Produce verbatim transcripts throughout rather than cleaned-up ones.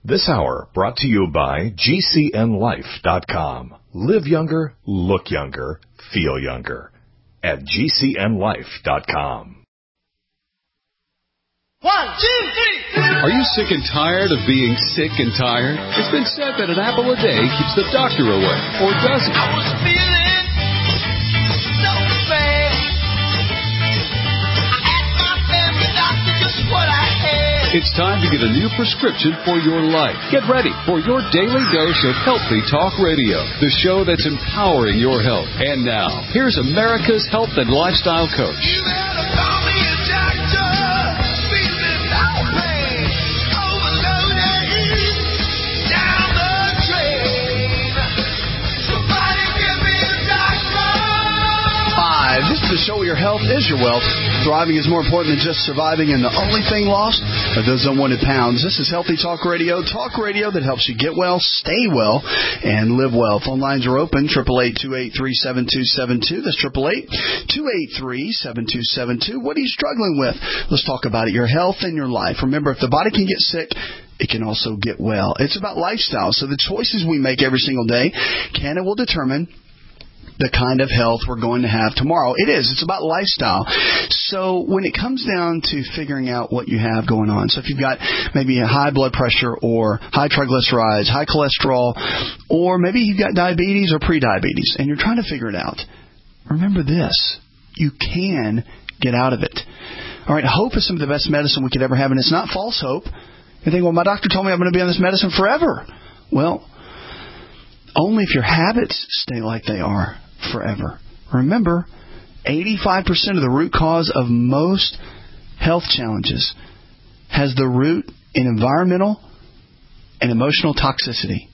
This hour brought to you by G C N life dot com. Live younger, look younger, feel younger at G C N life dot com. One, two, three. Are you sick and tired of being sick and tired? It's been said that an apple a day keeps the doctor away, or does it? I was feeling so bad. I asked my family doctor just what I had. It's time to get a new prescription for your life. Get ready for your daily dose of Healthy Talk Radio, the show that's empowering your health. And now, here's America's health and lifestyle coach. You better call me a doctor. Feeling no pain. Overloaded. Down the drain. Somebody give me a doctor. Hi, this is the show where your health is your wealth. Thriving is more important than just surviving, and the only thing lost are those unwanted pounds. This is Healthy Talk Radio, talk radio that helps you get well, stay well, and live well. Phone lines are open, eight eight eight, two eight three, seven two seven two. That's eight eight eight, two eight three, seven two seven two. What are you struggling with? Let's talk about it, your health and your life. Remember, if the body can get sick, it can also get well. It's about lifestyle. So the choices we make every single day can and will determine the kind of health we're going to have tomorrow. It is. It's about lifestyle. So when it comes down to figuring out what you have going on, so if you've got maybe a high blood pressure or high triglycerides, high cholesterol, or maybe you've got diabetes or prediabetes, and you're trying to figure it out, remember this. You can get out of it. All right, hope is some of the best medicine we could ever have, and it's not false hope. You think, well, my doctor told me I'm going to be on this medicine forever. Well, only if your habits stay like they are forever. Remember, eighty-five percent of the root cause of most health challenges has the root in environmental and emotional toxicity.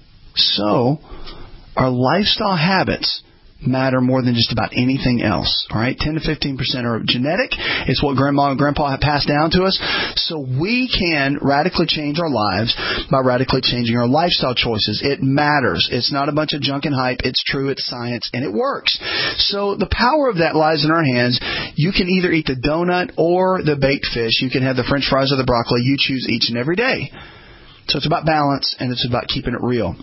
So, our lifestyle habits matter more than just about anything else. All right, ten to fifteen percent are genetic. It's what grandma and grandpa have passed down to us. So we can radically change our lives by radically changing our lifestyle choices. It matters. It's not a bunch of junk and hype. It's true. It's science, and it works. So the power of that lies in our hands. You can either eat the donut or the baked fish. You can have the French fries or the broccoli. You choose each and every day. So it's about balance, and it's about keeping it real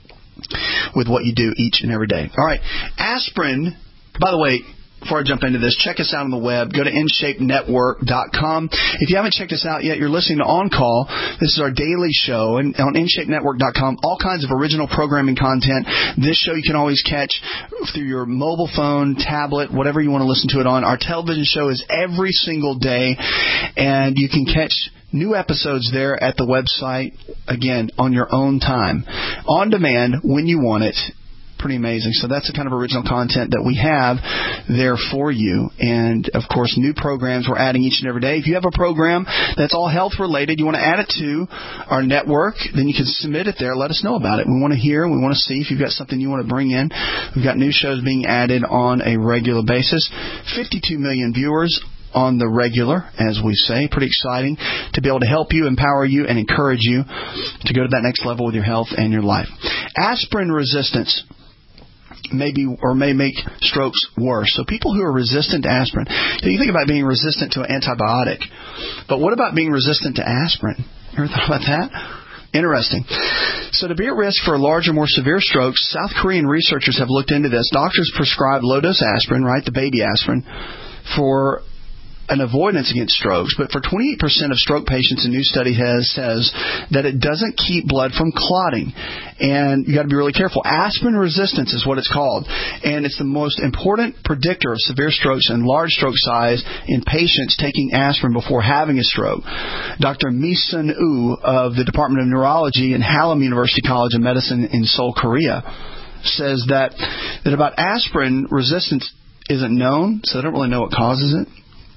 with what you do each and every day. All right. Aspirin, by the way, before I jump into this, check us out on the web. Go to in shape network dot com. If you haven't checked us out yet, you're listening to On Call. This is our daily show. And on in shape network dot com, all kinds of original programming content. This show you can always catch through your mobile phone, tablet, whatever you want to listen to it on. Our television show is every single day, and you can catch new episodes there at the website, again, on your own time. On demand, when you want it. Pretty amazing. So that's the kind of original content that we have there for you. And, of course, new programs we're adding each and every day. If you have a program that's all health-related, you want to add it to our network, then you can submit it there. Let us know about it. We want to hear. We want to see if you've got something you want to bring in. We've got new shows being added on a regular basis. fifty-two million viewers on the regular, as we say. Pretty exciting to be able to help you, empower you, and encourage you to go to that next level with your health and your life. Aspirin resistance may be or may make strokes worse. So people who are resistant to aspirin, you think about being resistant to an antibiotic, but what about being resistant to aspirin? You ever thought about that? Interesting. So to be at risk for larger, more severe strokes, South Korean researchers have looked into this. Doctors prescribe low-dose aspirin, right, the baby aspirin, for an avoidance against strokes, but for twenty-eight percent of stroke patients, a new study has says that it doesn't keep blood from clotting. And you got to be really careful. Aspirin resistance is what it's called, and it's the most important predictor of severe strokes and large stroke size in patients taking aspirin before having a stroke. Doctor Mi-Sun Oo of the Department of Neurology in Hallam University College of Medicine in Seoul, Korea, says that that about aspirin resistance isn't known, so they don't really know what causes it.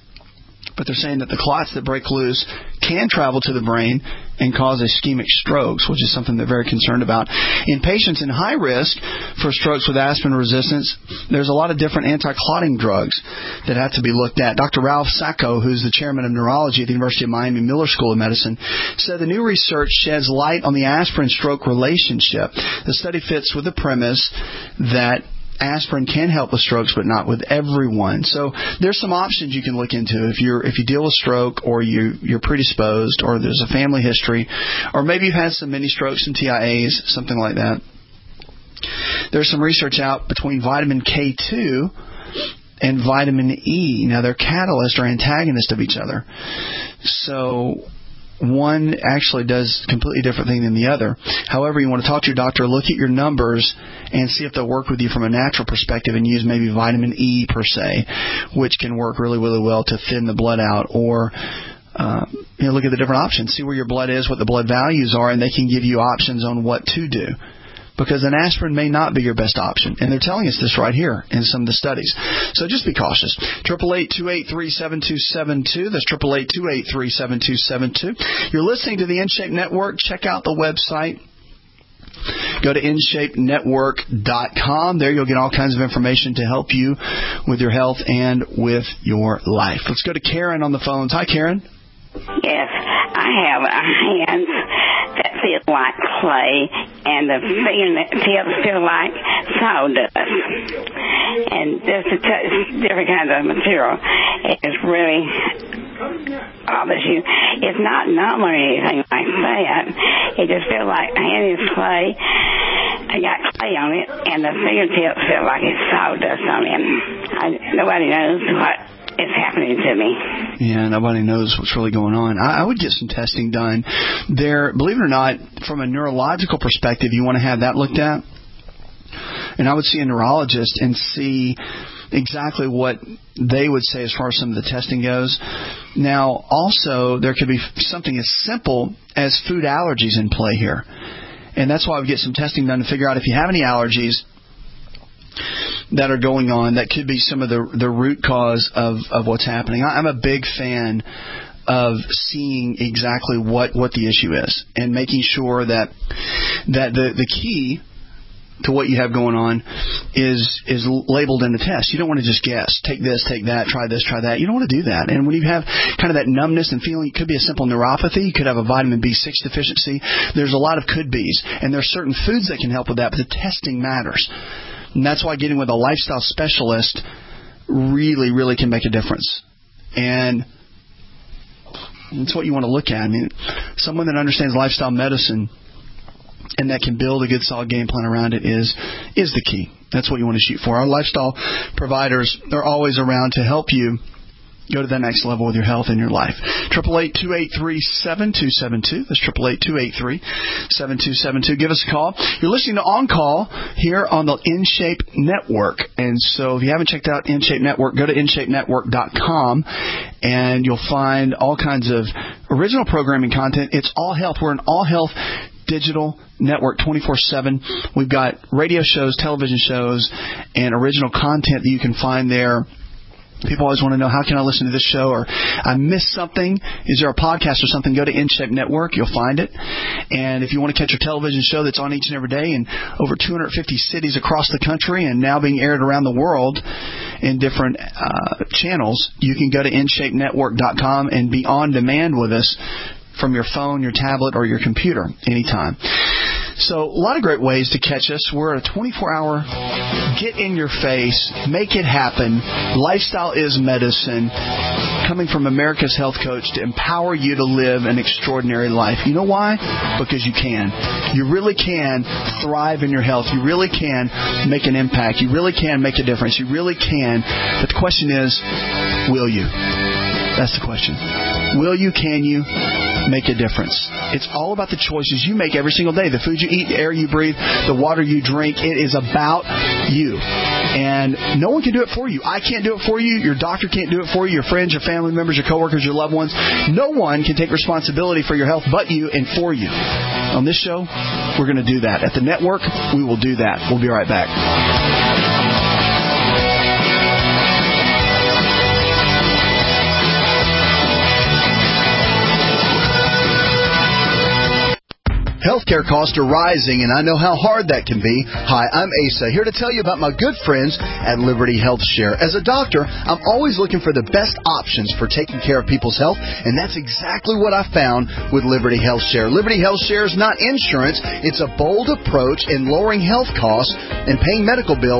But they're saying that the clots that break loose can travel to the brain and cause ischemic strokes, which is something they're very concerned about. In patients in high risk for strokes with aspirin resistance, there's a lot of different anti-clotting drugs that have to be looked at. Doctor Ralph Sacco, who's the chairman of neurology at the University of Miami Miller School of Medicine, said the new research sheds light on the aspirin-stroke relationship. The study fits with the premise that aspirin can help with strokes, but not with everyone. So there's some options you can look into if you're if you deal with stroke, or you you're predisposed, or there's a family history, or maybe you've had some mini strokes and T I As, something like that. There's some research out between vitamin K two and vitamin E. Now, they're catalysts or antagonists of each other. So one actually does a completely different thing than the other. However, you want to talk to your doctor, look at your numbers, and see if they'll work with you from a natural perspective, and use maybe vitamin E per se, which can work really, really well to thin the blood out. Or uh, you know, look at the different options. See where your blood is, what the blood values are, and they can give you options on what to do. Because an aspirin may not be your best option. And they're telling us this right here in some of the studies. So just be cautious. eight eight eight, two eight three, seven two seven two. That's eight eight eight, two eight three, seven two seven two. You're listening to the InShape Network. Check out the website. Go to in shape network dot com. There you'll get all kinds of information to help you with your health and with your life. Let's go to Karen on the phones. Hi, Karen. Yes, I have a hand that feels like clay, and the fingertips feel like sawdust. And just to touch different kinds of material, it's really bothers you. It's not numb or anything like that. It just feels like my hand is clay. I got clay on it, and the fingertips feel like it's sawdust on it. I, nobody knows what it's happening to me. Yeah, nobody knows what's really going on. I, I would get some testing done. There, believe it or not, from a neurological perspective, you want to have that looked at. And I would see a neurologist and see exactly what they would say as far as some of the testing goes. Now, also, there could be something as simple as food allergies in play here. And that's why I would get some testing done to figure out if you have any allergies that are going on that could be some of the the root cause of, of what's happening. I'm a big fan of seeing exactly what, what the issue is and making sure that that the, the key to what you have going on is is labeled in the test. You don't want to just guess. Take this, take that, try this, try that. You don't want to do that. And when you have kind of that numbness and feeling, it could be a simple neuropathy. You could have a vitamin B six deficiency. There's a lot of could be's. And there's certain foods that can help with that, but the testing matters. And that's why getting with a lifestyle specialist really, really can make a difference. And that's what you want to look at. I mean, someone that understands lifestyle medicine and that can build a good, solid game plan around it is is the key. That's what you want to shoot for. Our lifestyle providers are always around to help you go to the next level with your health and your life. eight eight eight, two eight three, seven two seven two. That's eight eight eight, two eight three, seven two seven two. Give us a call. You're listening to On Call here on the InShape Network. And so if you haven't checked out InShape Network, go to in shape network dot com and you'll find all kinds of original programming content. It's all health. We're an all health digital network twenty-four seven. We've got radio shows, television shows, and original content that you can find there. People always want to know, how can I listen to this show? Or I missed something. Is there a podcast or something? Go to InShape Network. You'll find it. And if you want to catch a television show that's on each and every day in over two hundred fifty cities across the country and now being aired around the world in different uh, channels, you can go to in shape network dot com and be on demand with us from your phone, your tablet, or your computer anytime. So a lot of great ways to catch us. We're a twenty-four hour, get in your face, make it happen. Lifestyle is medicine. Coming from America's Health Coach to empower you to live an extraordinary life. You know why? Because you can. You really can thrive in your health. You really can make an impact. You really can make a difference. You really can. But the question is, will you? That's the question. Will you, can you make a difference? It's all about the choices you make every single day. The food you eat, the air you breathe, the water you drink. It is about you. And no one can do it for you. I can't do it for you. Your doctor can't do it for you. Your friends, your family members, your coworkers, your loved ones. No one can take responsibility for your health but you and for you. On this show, we're going to do that. At the network, we will do that. We'll be right back. Healthcare costs are rising, and I know how hard that can be. Hi, I'm Asa, here to tell you about my good friends at Liberty Health Share. As a doctor, I'm always looking for the best options for taking care of people's health, and that's exactly what I found with Liberty Health Share. Liberty Health Share is not insurance. It's a bold approach in lowering health costs and paying medical bills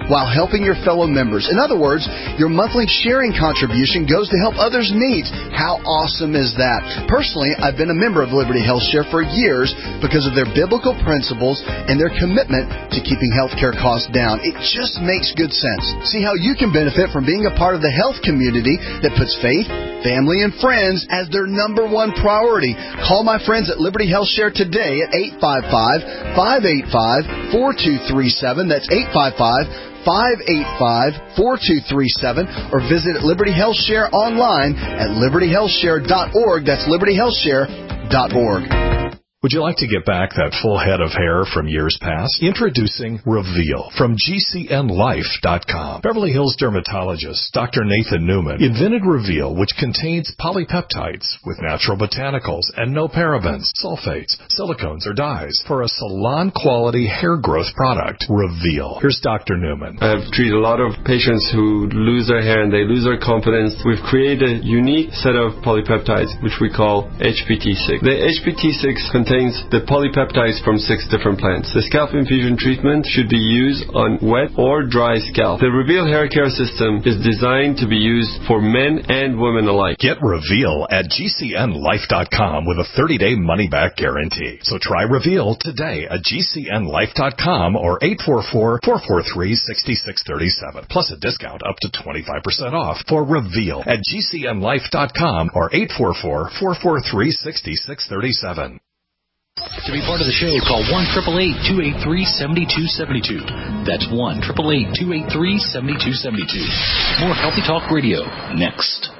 while helping your fellow members. In other words, your monthly sharing contribution goes to help others' needs. How awesome is that? Personally, I've been a member of Liberty Health Share for years because of their biblical principles and their commitment to keeping healthcare costs down. It just makes good sense. See how you can benefit from being a part of the health community that puts faith, family, and friends as their number one priority. Call my friends at Liberty Health Share today at eight five five, five eight five, four two three seven. That's eight five five, five eight five, four two three seven. Or visit Liberty Health Share online at liberty health share dot org. That's liberty health share dot org. Would you like to get back that full head of hair from years past? Introducing Reveal from G C N life dot com. Beverly Hills dermatologist Doctor Nathan Newman invented Reveal, which contains polypeptides with natural botanicals and no parabens, sulfates, silicones, or dyes for a salon-quality hair growth product. Reveal. Here's Doctor Newman. I've treated a lot of patients who lose their hair and they lose their confidence. We've created a unique set of polypeptides, which we call H P T six. The H P T six contains contains the polypeptides from six different plants. The scalp infusion treatment should be used on wet or dry scalp. The Reveal hair care system is designed to be used for men and women alike. Get Reveal at G C N life dot com with a thirty-day money-back guarantee. So try Reveal today at G C N life dot com or eight four four, four four three, six six three seven. Plus a discount up to twenty-five percent off for Reveal at G C N life dot com or eight four four, four four three, six six three seven. To be part of the show, call one eight eight eight, two eight three, seven two seven two. That's one eight eight eight, two eight three, seven two seven two. More Healthy Talk Radio next.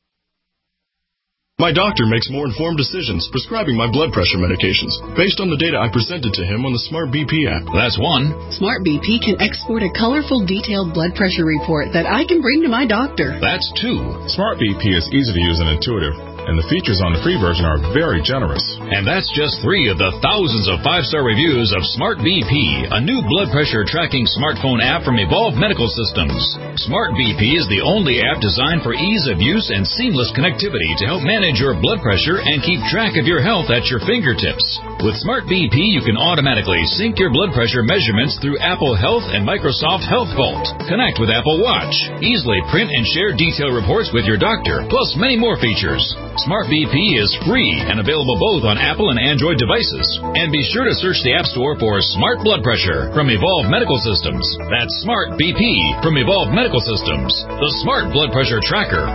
My doctor makes more informed decisions prescribing my blood pressure medications based on the data I presented to him on the Smart B P app. That's one. Smart B P can export a colorful, detailed blood pressure report that I can bring to my doctor. That's two. Smart B P is easy to use and intuitive, and the features on the free version are very generous. And that's just three of the thousands of five-star reviews of Smart B P, a new blood pressure tracking smartphone app from Evolve Medical Systems. Smart B P is the only app designed for ease of use and seamless connectivity to help manage your blood pressure and keep track of your health at your fingertips. With Smart B P, you can automatically sync your blood pressure measurements through Apple Health and Microsoft Health Vault. Connect with Apple Watch. Easily print and share detailed reports with your doctor, plus many more features. Smart B P is free and available both on Apple and Android devices. And be sure to search the App Store for Smart Blood Pressure from Evolve Medical Systems. That's Smart B P from Evolve Medical Systems, the Smart Blood Pressure Tracker.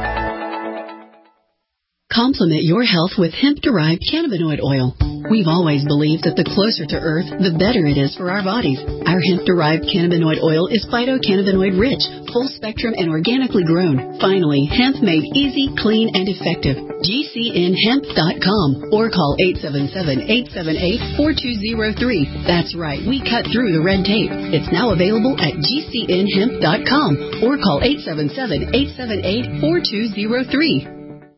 Complement your health with hemp-derived cannabinoid oil. We've always believed that the closer to Earth, the better it is for our bodies. Our hemp-derived cannabinoid oil is phytocannabinoid-rich, full-spectrum, and organically grown. Finally, hemp made easy, clean, and effective. G C N hemp dot com or call eight seven seven, eight seven eight, four two zero three. That's right, we cut through the red tape. It's now available at G C N hemp dot com or call eight seven seven, eight seven eight, four two zero three.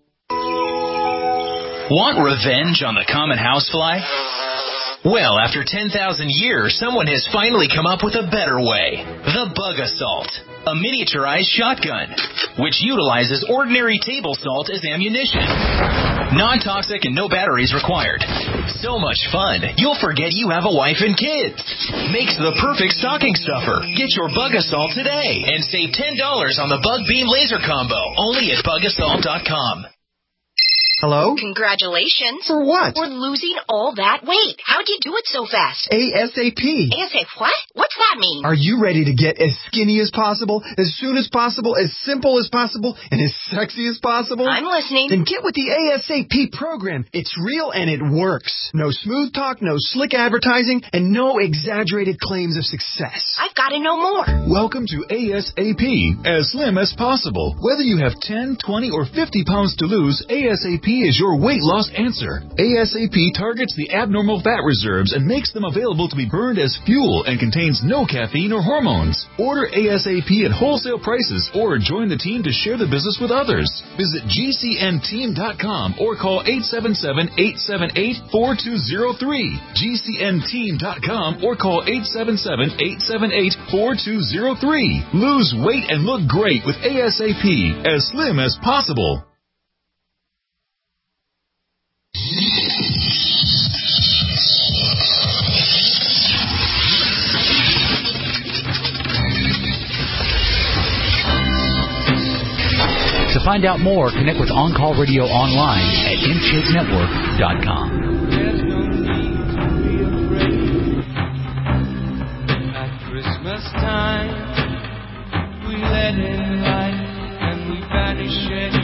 Want revenge on the common housefly? Well, after ten thousand years, someone has finally come up with a better way. The Bug Assault, a miniaturized shotgun, which utilizes ordinary table salt as ammunition. Non-toxic and no batteries required. So much fun, you'll forget you have a wife and kids. Makes the perfect stocking stuffer. Get your Bug Assault today and save ten dollars on the Bug Beam Laser Combo, only at bug assault dot com. Hello? Congratulations. For what? For losing all that weight. How'd you do it so fast? ASAP. ASAP what? What's that mean? Are you ready to get as skinny as possible, as soon as possible, as simple as possible, and as sexy as possible? I'm listening. Then get with the ASAP program. It's real and it works. No smooth talk, no slick advertising, and no exaggerated claims of success. I've got to know more. Welcome to ASAP, as slim as possible. Whether you have ten, twenty, or fifty pounds to lose, ASAP is your weight loss answer. ASAP targets the abnormal fat reserves and makes them available to be burned as fuel and contains no caffeine or hormones. Order ASAP at wholesale prices or join the team to share the business with others. Visit G C N team dot com or call eight seven seven, eight seven eight, four two zero three. G C N team dot com or call eight seven seven, eight seven eight, four two zero three. Lose weight and look great with ASAP, as slim as possible. To find out more, connect with On Call Radio online at in shape network dot com. There's no need to be afraid. At Christmas time, we let in light and we banish it.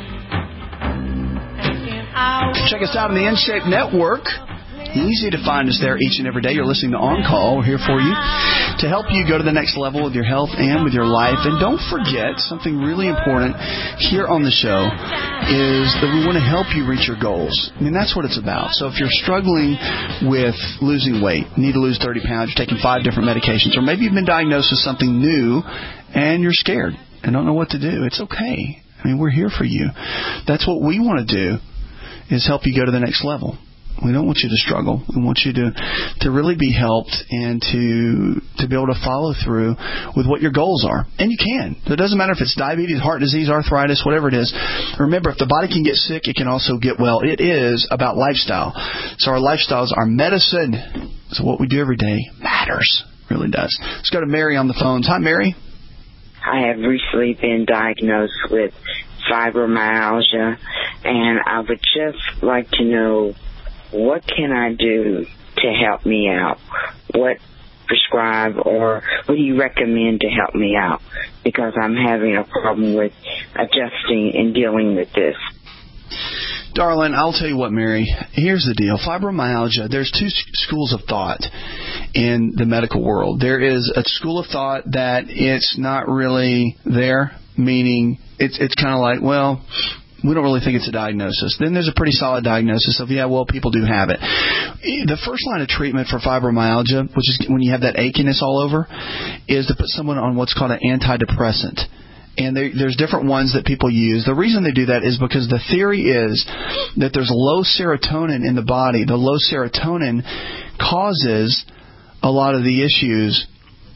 And in our Check us out on the InShape Network. Easy to find us there each and every day. You're listening to On Call. We're here for you to help you go to the next level with your health and with your life. And don't forget, something really important here on the show is that we want to help you reach your goals. I mean, that's what it's about. So if you're struggling with losing weight, need to lose thirty pounds, you're taking five different medications, or maybe you've been diagnosed with something new and you're scared and don't know what to do, it's okay. I mean, we're here for you. That's what we want to do, is help you go to the next level. We don't want you to struggle. We want you to to really be helped and to to be able to follow through with what your goals are. And you can. It doesn't matter if it's diabetes, heart disease, arthritis, whatever it is. Remember, if the body can get sick, it can also get well. It is about lifestyle. So our lifestyle is our medicine. So what we do every day matters. It really does. Let's go to Mary on the phones. Hi, Mary. I have recently been diagnosed with fibromyalgia, and I would just like to know, what can I do to help me out? What prescribe or what do you recommend to help me out? Because I'm having a problem with adjusting and dealing with this. Darling, I'll tell you what, Mary. Here's the deal. Fibromyalgia, there's two schools of thought in the medical world. There is a school of thought that it's not really there, meaning it's it's kind of like, well, we don't really think it's a diagnosis. Then there's a pretty solid diagnosis of, yeah, well, people do have it. The first line of treatment for fibromyalgia, which is when you have that achiness all over, is to put someone on what's called an antidepressant. And there, there's different ones that people use. The reason they do that is because the theory is that there's low serotonin in the body. The low serotonin causes a lot of the issues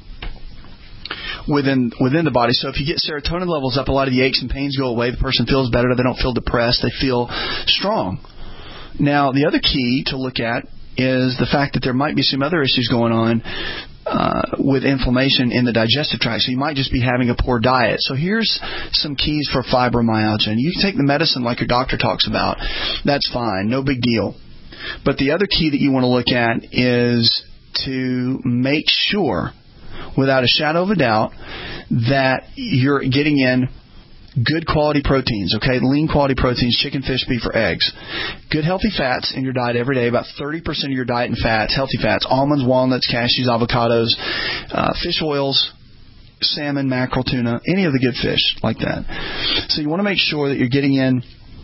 within within the body. So if you get serotonin levels up, a lot of the aches and pains go away. The person feels better. They don't feel depressed. They feel strong. Now, the other key to look at is the fact that there might be some other issues going on uh, with inflammation in the digestive tract. So you might just be having a poor diet. So here's some keys for fibromyalgia. And you can take the medicine like your doctor talks about. That's fine. No big deal. But the other key that you want to look at is to make sure, without a shadow of a doubt, that you're getting in good quality proteins, okay? Lean quality proteins, chicken, fish, beef, or eggs. Good healthy fats in your diet every day, about thirty percent of your diet in fats, healthy fats, almonds, walnuts, cashews, avocados, uh, fish oils, salmon, mackerel, tuna, any of the good fish like that. So you want to make sure that you're getting in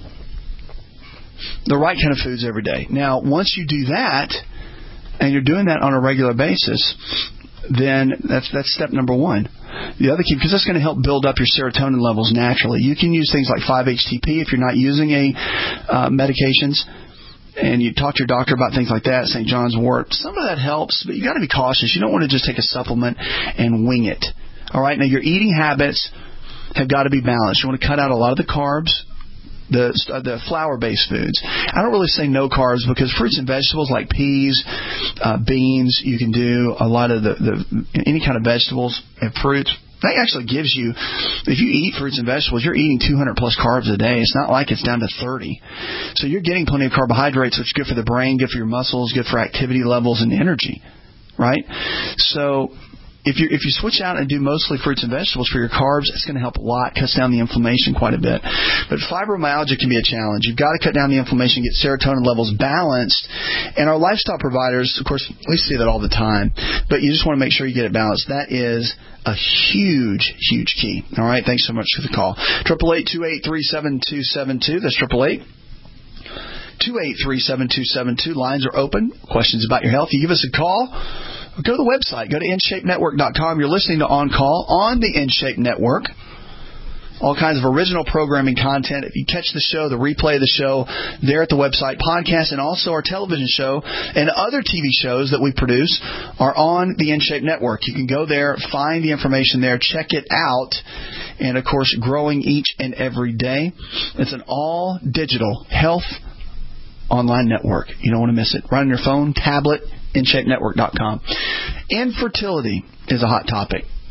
the right kind of foods every day. Now, once you do that, and you're doing that on a regular basis, then that's that's step number one. The other key, because that's going to help build up your serotonin levels naturally. You can use things like five H T P if you're not using any uh, medications, and you talk to your doctor about things like that, Saint John's wort. Some of that helps, but you got to be cautious. You don't want to just take a supplement and wing it. All right, now your eating habits have got to be balanced. You want to cut out a lot of the carbs, the uh, the flour-based foods. I don't really say no carbs because fruits and vegetables like peas, uh, beans, you can do a lot of the, the any kind of vegetables and fruits. That actually gives you, if you eat fruits and vegetables, you're eating two hundred plus carbs a day. It's not like it's down to thirty. So you're getting plenty of carbohydrates, which is good for the brain, good for your muscles, good for activity levels and energy, right? So If you if you switch out and do mostly fruits and vegetables for your carbs, it's going to help a lot, cuts down the inflammation quite a bit. But fibromyalgia can be a challenge. You've got to cut down the inflammation, get serotonin levels balanced. And our lifestyle providers, of course, we see that all the time. But you just want to make sure you get it balanced. That is a huge, huge key. All right, thanks so much for the call. eight eight eight, two eight three, seven two seven two. That's eight eight eight, two eight three, seven two seven two. Lines are open. Questions about your health, you give us a call. Go to the website. Go to in shape network dot com. You're listening to On Call on the InShape Network. All kinds of original programming content. If you catch the show, the replay of the show, there at the website, podcast, and also our television show and other T V shows that we produce are on the InShape Network. You can go there, find the information there, check it out, and, of course, growing each and every day. It's an all-digital health online network. You don't want to miss it. Right on your phone, tablet, in shape network dot com. Infertility is a hot topic.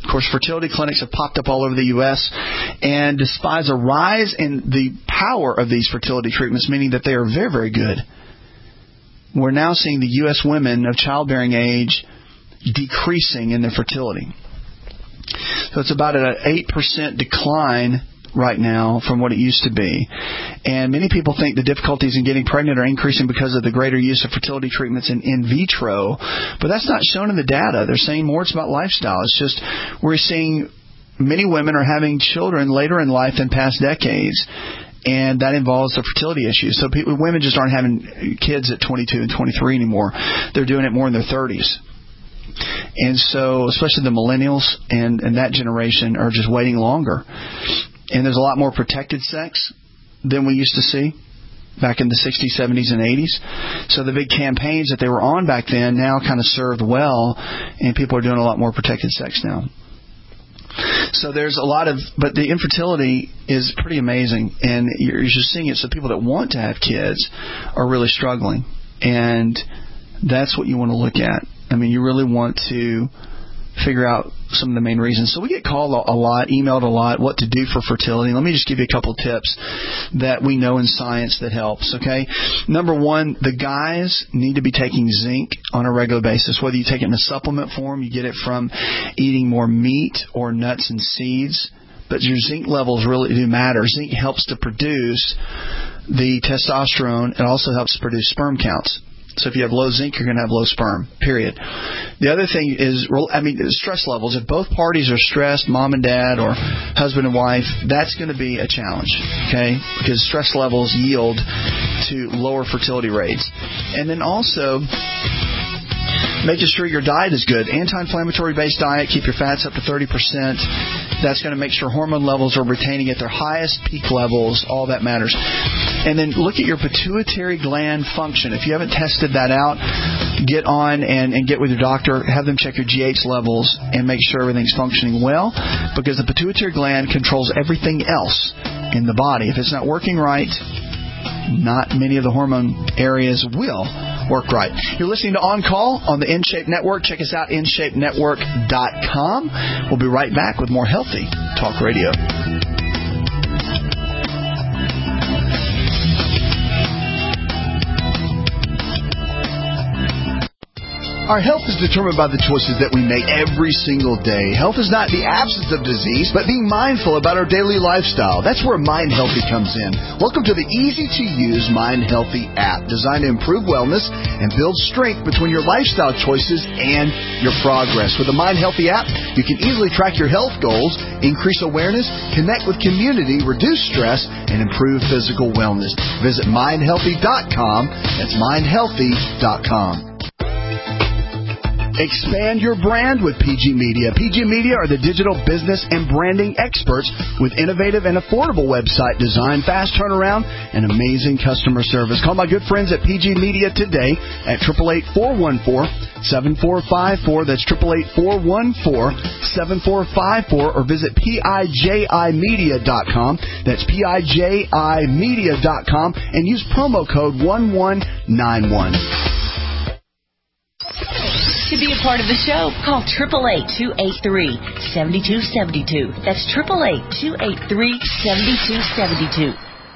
Of course, fertility clinics have popped up all over the U S, and despite a rise in the power of these fertility treatments, meaning that they are very, very good, we're now seeing the U S women of childbearing age decreasing in their fertility. So it's about an eight percent decline right now from what it used to be. And many people think the difficulties in getting pregnant are increasing because of the greater use of fertility treatments in in vitro, but that's not shown in the data. They're saying more it's about lifestyle. It's just we're seeing many women are having children later in life than past decades, and that involves the fertility issues. So people, women just aren't having kids at twenty-two and twenty-three anymore. They're doing it more in their thirties. And so especially the millennials and, and that generation are just waiting longer. And there's a lot more protected sex than we used to see back in the sixties, seventies, and eighties. So the big campaigns that they were on back then now kind of served well, and people are doing a lot more protected sex now. So there's a lot of, but the infertility is pretty amazing, and you're just seeing it. So people that want to have kids are really struggling, and that's what you want to look at. I mean, you really want to figure out some of the main reasons. So we get called a lot, emailed a lot, what to do for fertility. Let me just give you a couple tips that we know in science that helps, okay? Number one, the guys need to be taking zinc on a regular basis. Whether you take it in a supplement form, you get it from eating more meat or nuts and seeds, but your zinc levels really do matter. Zinc helps to produce the testosterone. It also helps produce sperm counts. So if you have low zinc, you're going to have low sperm, period. The other thing is, I mean, stress levels. If both parties are stressed, mom and dad or husband and wife, that's going to be a challenge, okay? Because stress levels yield to lower fertility rates. And then also making sure your diet is good. Anti-inflammatory based diet, keep your fats up to thirty percent. That's going to make sure hormone levels are retaining at their highest peak levels. All that matters. And then look at your pituitary gland function. If you haven't tested that out, get on and, and get with your doctor. Have them check your G H levels and make sure everything's functioning well, because the pituitary gland controls everything else in the body. If it's not working right, not many of the hormone areas will work right. You're listening to On Call on the InShape Network. Check us out, in shape network dot com. We'll be right back with more Healthy Talk Radio. Our health is determined by the choices that we make every single day. Health is not the absence of disease, but being mindful about our daily lifestyle. That's where Mind Healthy comes in. Welcome to the easy-to-use Mind Healthy app, designed to improve wellness and build strength between your lifestyle choices and your progress. With the Mind Healthy app, you can easily track your health goals, increase awareness, connect with community, reduce stress, and improve physical wellness. Visit mind healthy dot com. That's mind healthy dot com. Expand your brand with P G Media. P G Media are the digital business and branding experts with innovative and affordable website design, fast turnaround, and amazing customer service. Call my good friends at P G Media today at eight eight eight, four one four, seven four five four. That's eight eight eight, four one four, seven four five four, or visit P I J I media dot com. That's P I J I media dot com, and use promo code one one nine one. To be a part of the show, call eight eight eight, two eight three, seven two seven two. That's eight eight eight, two eight three, seven two seven two.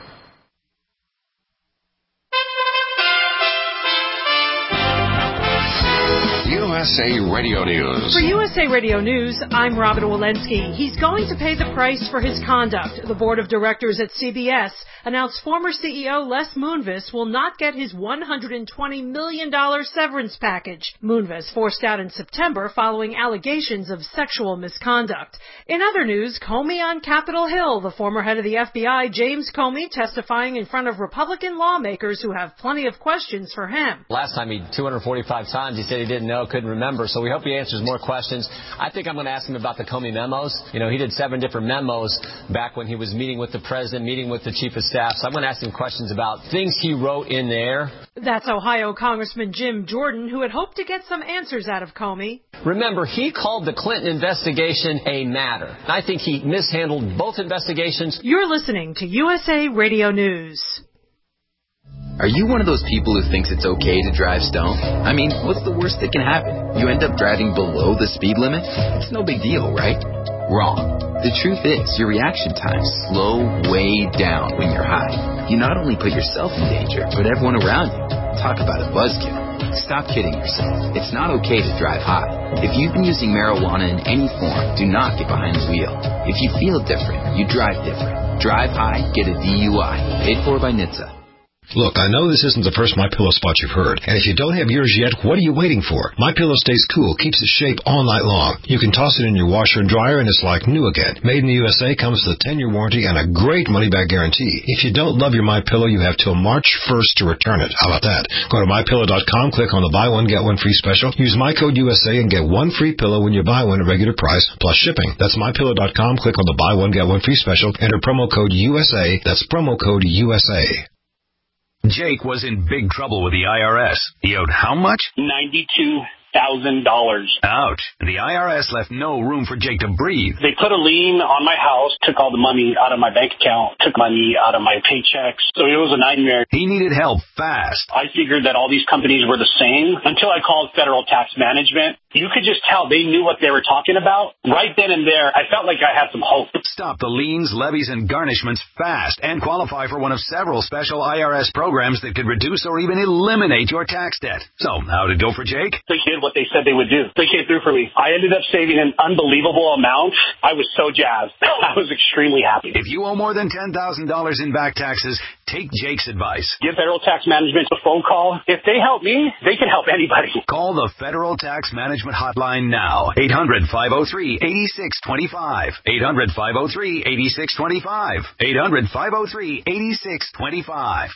U S A Radio News. For U S A Radio News, I'm Robin Walensky. He's going to pay the price for his conduct. The board of directors at C B S announced former C E O Les Moonves will not get his one hundred twenty million dollars severance package. Moonves forced out in September following allegations of sexual misconduct. In other news, Comey on Capitol Hill. The former head of the F B I, James Comey, testifying in front of Republican lawmakers who have plenty of questions for him. Last time he two hundred forty-five times he said he didn't know, couldn't remember, so we hope he answers more questions. I think I'm going to ask him about the Comey memos. You know, he did seven different memos back when he was meeting with the president, meeting with the chief of staff, so I'm going to ask him questions about things he wrote in there. That's Ohio Congressman Jim Jordan, who had hoped to get some answers out of Comey. Remember, he called the Clinton investigation a matter. I think he mishandled both investigations. You're listening to U S A Radio News. Are you one of those people who thinks it's okay to drive stoned? I mean, what's the worst that can happen? You end up driving below the speed limit? It's no big deal, right? Wrong. The truth is, your reaction times slow way down when you're high. You not only put yourself in danger, but everyone around you. Talk about a buzzkill. Stop kidding yourself. It's not okay to drive high. If you've been using marijuana in any form, do not get behind the wheel. If you feel different, you drive different. Drive high, get a D U I. Paid for by N H T S A. Look, I know this isn't the first MyPillow spot you've heard, and if you don't have yours yet, what are you waiting for? MyPillow stays cool, keeps its shape all night long. You can toss it in your washer and dryer, and it's like new again. Made in the U S A, comes with a ten-year warranty and a great money-back guarantee. If you don't love your MyPillow, you have till March first to return it. How about that? Go to my pillow dot com, click on the buy one, get one free special. Use my code U S A and get one free pillow when you buy one at regular price, plus shipping. That's my pillow dot com, click on the buy one, get one free special. Enter promo code U S A. That's promo code U S A. Jake was in big trouble with the I R S. He owed how much? ninety-two thousand dollars. Ouch. The I R S left no room for Jake to breathe. They put a lien on my house, took all the money out of my bank account, took money out of my paychecks. So it was a nightmare. He needed help fast. I figured that all these companies were the same until I called Federal Tax Management. You could just tell they knew what they were talking about. Right then and there, I felt like I had some hope. Stop the liens, levies, and garnishments fast and qualify for one of several special I R S programs that could reduce or even eliminate your tax debt. So, how did it go for Jake? They did what they said they would do. They came through for me. I ended up saving an unbelievable amount. I was so jazzed. I was extremely happy. If you owe more than ten thousand dollars in back taxes, take Jake's advice. Give Federal Tax Management a phone call. If they help me, they can help anybody. Call the Federal Tax Management Hotline now. eight hundred, five oh three, eight six two five. eight hundred, five oh three, eight six two five. eight hundred, five oh three, eight six two five.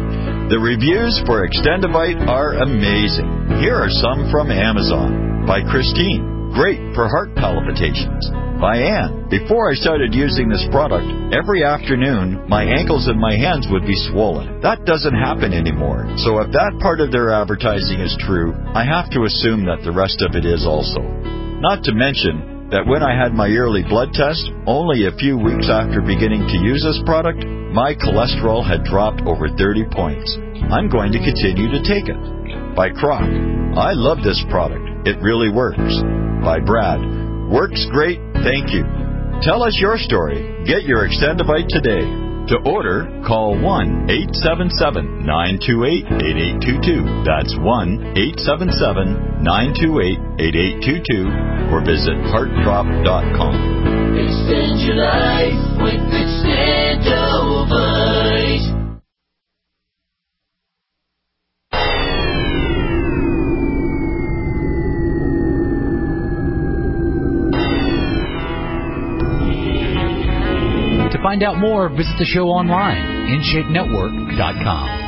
The reviews for Extendivite are amazing. Here are some from Amazon. By Christine. Great for heart palpitations. By Ann. Before I started using this product, every afternoon, my ankles and my hands would be swollen. That doesn't happen anymore. So if that part of their advertising is true, I have to assume that the rest of it is also. Not to mention that when I had my yearly blood test, only a few weeks after beginning to use this product, my cholesterol had dropped over thirty points. I'm going to continue to take it. By Croc. I love this product. It really works. By Brad. Works great, thank you. Tell us your story. Get your Extendivite today. To order, call one eight seven seven, nine two eight, eight eight two two. That's one eight seven seven, nine two eight, eight eight two two or visit heart drop dot com. Extend your life with Extendivite. To find out more, visit the show online, in shape network dot com.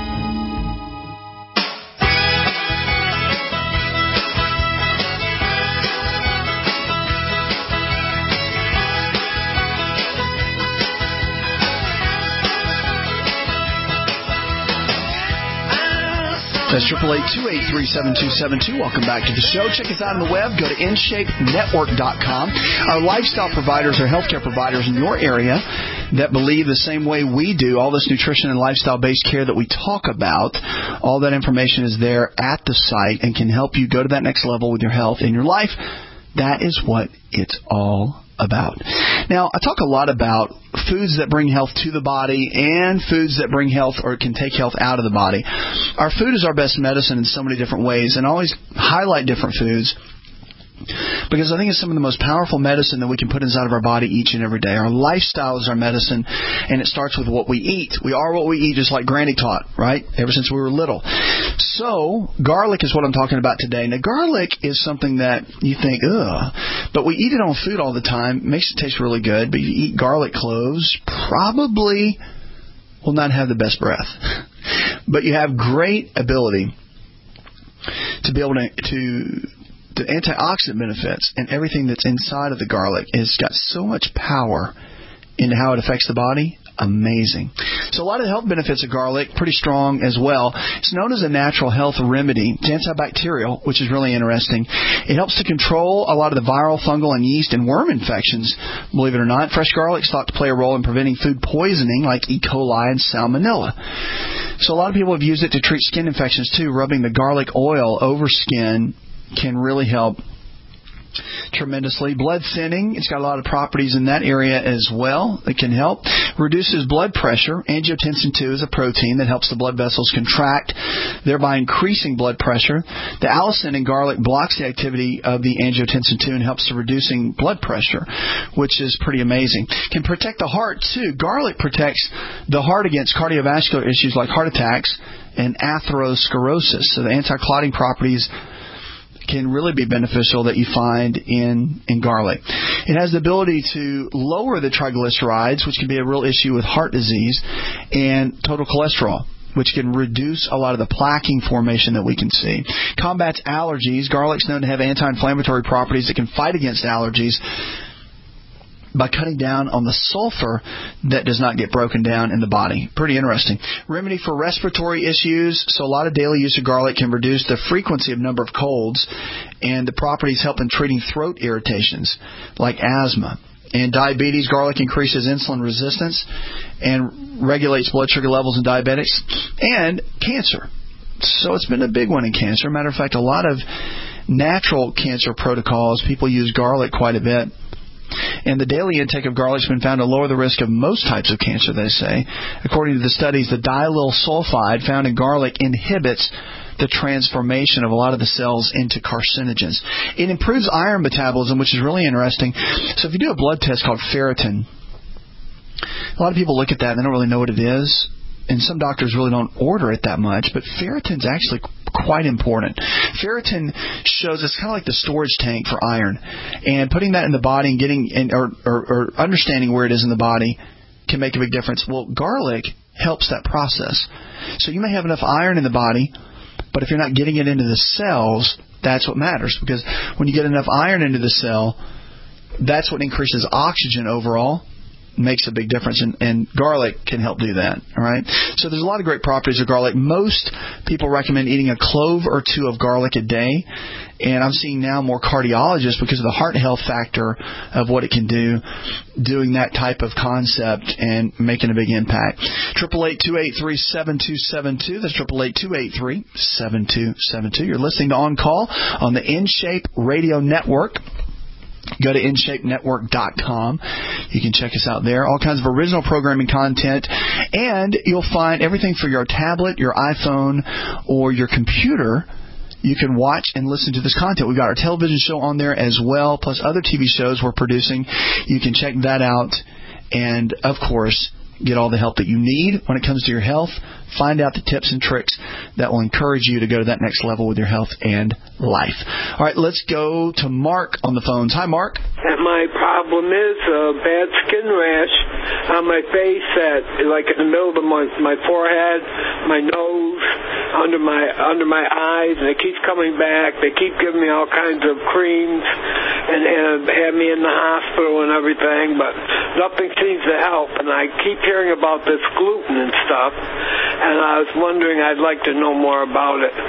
That's triple eight, two eight three, seven two seven two. Welcome back to the show. Check us out on the web. Go to in shape network dot com. Our lifestyle providers are healthcare providers in your area that believe the same way we do. All this nutrition and lifestyle-based care that we talk about, all that information is there at the site and can help you go to that next level with your health and your life. That is what it's all about. Now, I talk a lot about foods that bring health to the body and foods that bring health or can take health out of the body. Our food is our best medicine in so many different ways, and I always highlight different foods because I think it's some of the most powerful medicine that we can put inside of our body each and every day. Our lifestyle is our medicine, and it starts with what we eat. We are what we eat, just like Granny taught, right? Ever since we were little. So, garlic is what I'm talking about today. Now, garlic is something that you think, ugh, but we eat it on food all the time. It makes it taste really good, but you eat garlic cloves, probably will not have the best breath. But you have great ability to be able to... to the antioxidant benefits and everything that's inside of the garlic has got so much power into how it affects the body. Amazing. So a lot of the health benefits of garlic, pretty strong as well. It's known as a natural health remedy. It's antibacterial, which is really interesting. It helps to control a lot of the viral, fungal, and yeast and worm infections, believe it or not. Fresh garlic is thought to play a role in preventing food poisoning like E. coli and salmonella. So a lot of people have used it to treat skin infections too. Rubbing the garlic oil over skin can really help tremendously. Blood thinning, it's got a lot of properties in that area as well that can help. Reduces blood pressure. Angiotensin two is a protein that helps the blood vessels contract, thereby increasing blood pressure. The allicin in garlic blocks the activity of the angiotensin two and helps to reducing blood pressure, which is pretty amazing. Can protect the heart too. Garlic protects the heart against cardiovascular issues like heart attacks and atherosclerosis. So the anti-clotting properties can really be beneficial that you find in, in garlic. It has the ability to lower the triglycerides, which can be a real issue with heart disease, and total cholesterol, which can reduce a lot of the plaquing formation that we can see. Combats allergies. Garlic's known to have anti-inflammatory properties that can fight against allergies by cutting down on the sulfur that does not get broken down in the body. Pretty interesting. Remedy for respiratory issues. So a lot of daily use of garlic can reduce the frequency of number of colds, and the properties help in treating throat irritations like asthma. And diabetes, garlic increases insulin resistance and regulates blood sugar levels in diabetics. And cancer. So it's been a big one in cancer. Matter of fact, a lot of natural cancer protocols, people use garlic quite a bit. And the daily intake of garlic has been found to lower the risk of most types of cancer, they say. According to the studies, the diallyl sulfide found in garlic inhibits the transformation of a lot of the cells into carcinogens. It improves iron metabolism, which is really interesting. So if you do a blood test called ferritin, a lot of people look at that and they don't really know what it is. And some doctors really don't order it that much, but ferritin's actually quite important. Ferritin shows it's kind of like the storage tank for iron, and putting that in the body and getting in, or, or, or understanding where it is in the body can make a big difference. Well, garlic helps that process. So you may have enough iron in the body, but if you're not getting it into the cells, that's what matters, because when you get enough iron into the cell, that's what increases oxygen overall. Makes a big difference, and, and garlic can help do that. All right. So there's a lot of great properties of garlic. Most people recommend eating a clove or two of garlic a day, and I'm seeing now more cardiologists, because of the heart health factor of what it can do, doing that type of concept and making a big impact. Triple eight two eight three seven two seven two. That's triple eight two eight three seven two seven two. You're listening to On Call on the InShape Radio Network. Go to in shape network dot com. You can check us out there. All kinds of original programming content. And you'll find everything for your tablet, your iPhone, or your computer. You can watch and listen to this content. We've got our television show on there as well, plus other T V shows we're producing. You can check that out. And, of course, get all the help that you need when it comes to your health. Find out the tips and tricks that will encourage you to go to that next level with your health and life. All right, let's go to Mark on the phones. Hi, Mark. And my problem is a bad skin rash on my face, at like in the middle of my, my forehead, my nose, under my under my eyes, and it keeps coming back. They keep giving me all kinds of creams and, and have me in the hospital and everything, but nothing seems to help. And I keep hearing about this gluten and stuff. And I was wondering, I'd like to know more about it.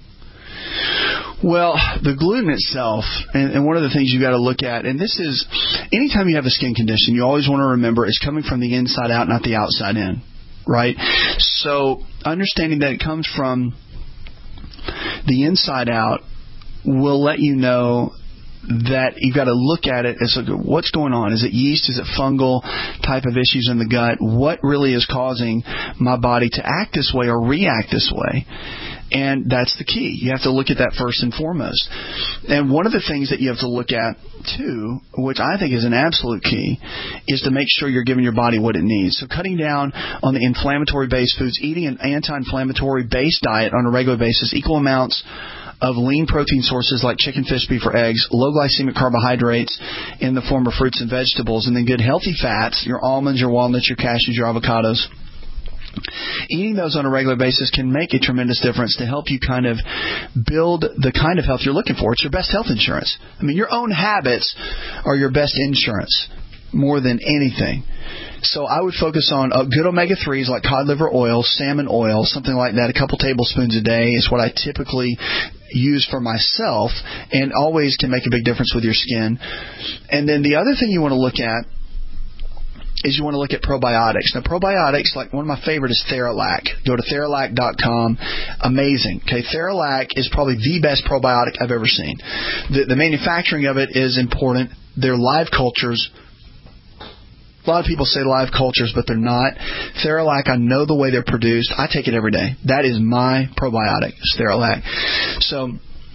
Well, the gluten itself, and, and one of the things you got to look at, and this is, anytime you have a skin condition, you always want to remember it's coming from the inside out, not the outside in, right? So understanding that it comes from the inside out will let you know that you've got to look at it as like, what's going on? Is it yeast? Is it fungal type of issues in the gut? What really is causing my body to act this way or react this way? And that's the key. You have to look at that first and foremost. And one of the things that you have to look at, too, which I think is an absolute key, is to make sure you're giving your body what it needs. So cutting down on the inflammatory-based foods, eating an anti-inflammatory-based diet on a regular basis, equal amounts of lean protein sources like chicken, fish, beef, or eggs, low glycemic carbohydrates in the form of fruits and vegetables, and then good healthy fats, your almonds, your walnuts, your cashews, your avocados. Eating those on a regular basis can make a tremendous difference to help you kind of build the kind of health you're looking for. It's your best health insurance. I mean, your own habits are your best insurance more than anything. So I would focus on uh, good omega threes like cod liver oil, salmon oil, something like that. A couple tablespoons a day is what I typically use for myself, and always can make a big difference with your skin. And then the other thing you want to look at is you want to look at probiotics. Now, probiotics, like one of my favorite is Theralac. Go to Theralac dot com. Amazing. Okay, Theralac is probably the best probiotic I've ever seen. The, the manufacturing of it is important. They're live cultures. A lot of people say live cultures, but they're not. Theralac, I know the way they're produced. I take it every day. That is my probiotic, Theralac. So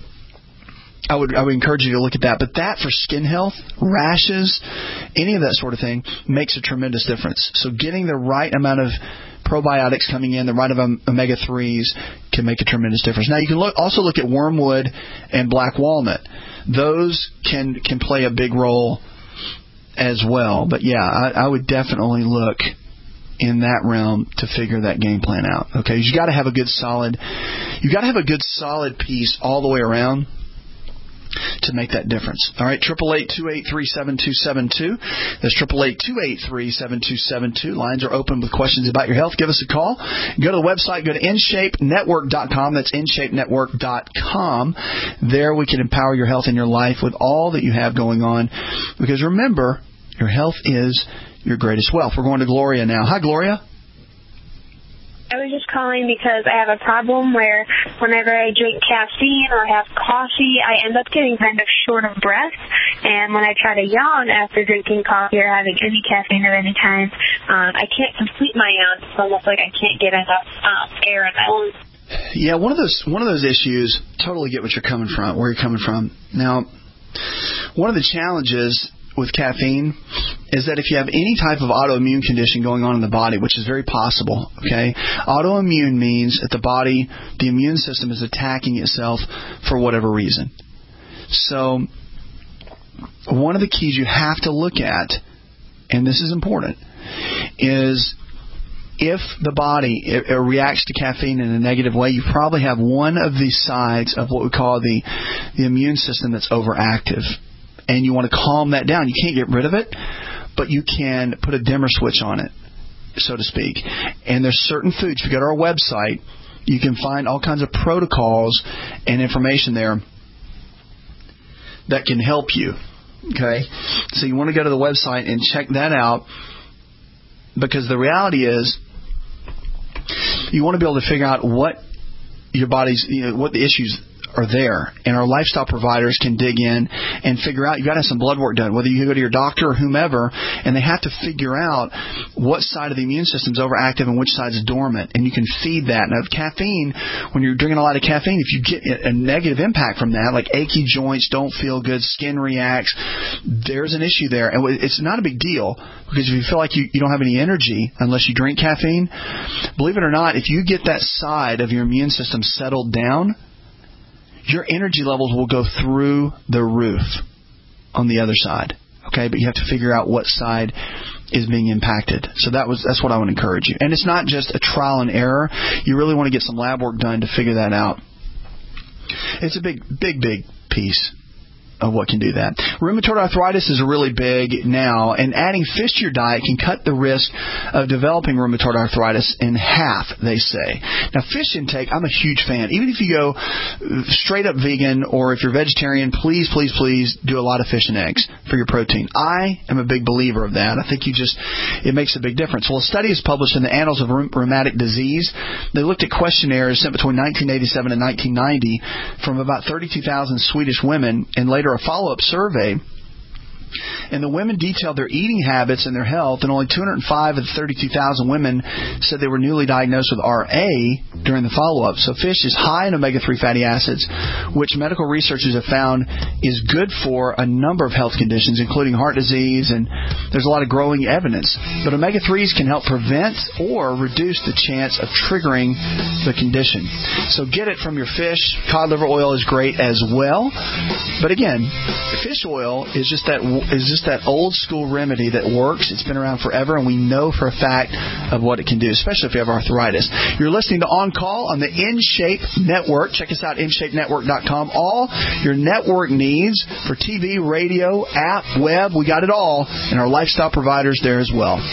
I would I would encourage you to look at that. But that for skin health, rashes, any of that sort of thing makes a tremendous difference. So getting the right amount of probiotics coming in, the right amount of omega threes can make a tremendous difference. Now, you can look, also look at wormwood and black walnut. Those can can play a big role as well. But yeah, I, I would definitely look in that realm to figure that game plan out. Okay, you got to have a good solid, you got to have a good solid piece all the way around to make that difference. All right, triple eight two eight three seven two seven two. That's triple eight two eight three seven two seven two. Lines are open with questions about your health. Give us a call. Go to the website. Go to in shape network dot com. That's in shape network dot com. There we can empower your health in your life with all that you have going on. Because remember, your health is your greatest wealth. We're going to Gloria now. Hi, Gloria. I was just calling because I have a problem where whenever I drink caffeine or have coffee, I end up getting kind of short of breath. And when I try to yawn after drinking coffee or having any caffeine at any time, um, I can't complete my yawn. It's almost like I can't get enough um, air in my lungs. Yeah, one of those one of those issues. Totally get what you're coming from, where you're coming from. Now, one of the challenges with caffeine is that if you have any type of autoimmune condition going on in the body, which is very possible, okay, autoimmune means that the body, the immune system is attacking itself for whatever reason. So one of the keys you have to look at, and this is important, is if the body it, it reacts to caffeine in a negative way, you probably have one of the sides of what we call the, the immune system that's overactive. And you want to calm that down. You can't get rid of it, but you can put a dimmer switch on it, so to speak. And there's certain foods. If you go to our website, you can find all kinds of protocols and information there that can help you. Okay? So you want to go to the website and check that out, because the reality is you want to be able to figure out what your body's, you know, what the issues are there, and our lifestyle providers can dig in and figure out. You got to have some blood work done, whether you go to your doctor or whomever, and they have to figure out what side of the immune system is overactive and which side is dormant, and you can feed that. Now, caffeine, when you're drinking a lot of caffeine, if you get a negative impact from that, like achy joints, don't feel good, skin reacts, there's an issue there. And it's not a big deal, because if you feel like you, you don't have any energy unless you drink caffeine, believe it or not, if you get that side of your immune system settled down, your energy levels will go through the roof on the other side. Okay, but you have to figure out what side is being impacted. So that was that's what I would encourage you. And it's not just a trial and error. You really want to get some lab work done to figure that out. It's a big, big, big piece of what can do that. Rheumatoid arthritis is really big now, and adding fish to your diet can cut the risk of developing rheumatoid arthritis in half, they say. Now, fish intake, I'm a huge fan. Even if you go straight up vegan, or if you're vegetarian, please, please, please do a lot of fish and eggs for your protein. I am a big believer of that. I think you just, it makes a big difference. Well, a study is published in the Annals of Rheumatic Disease. They looked at questionnaires sent between nineteen eighty-seven and nineteen ninety from about thirty-two thousand Swedish women, and later a follow-up survey. And the women detailed their eating habits and their health, and only two hundred five of the thirty-two thousand women said they were newly diagnosed with R A during the follow-up. So fish is high in omega three fatty acids, which medical researchers have found is good for a number of health conditions, including heart disease, and there's a lot of growing evidence. But omega threes can help prevent or reduce the chance of triggering the condition. So get it from your fish. Cod liver oil is great as well. But again, fish oil is just that is just that old school remedy that works. It's been around forever, and we know for a fact of what it can do, especially if you have arthritis. You're listening to On Call on the In Shape Network. Check us out, in shape network dot com. All your network needs for T V, radio, app, web, we got it all, and our lifestyle providers there as well.